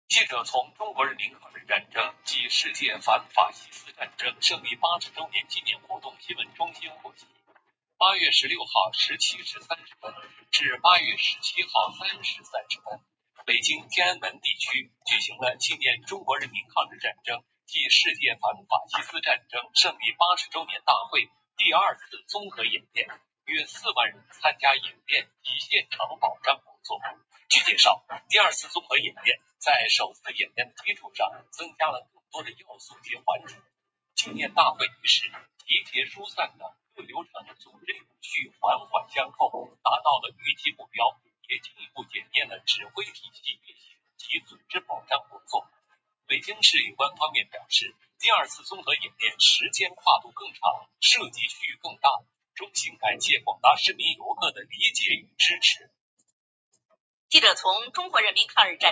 记者从中国人民抗日战争暨世界反法西斯战争胜利80周年纪念活动新闻中心获悉，8月16号17时30分至8月17号3时30分，北京天安门地区举行了纪念中国人民抗日战争暨世界反法西斯战争胜利80周年大会第2次综合演练，约4万人参加演练及现场保障工作。据介绍，第2次综合演练在首次演练的基础上，增加了更多的要素及环节。纪念大会仪式节节疏散的各流程组织有序环环相扣，达到了预期目标，也进一步检验了指挥体系运行及组织保障工作。北京市有关方面表示，第2次综合演练时间跨度更长，涉及区域更大，衷心感谢广大市民游客的理解与支持。 记者从中国人民抗日战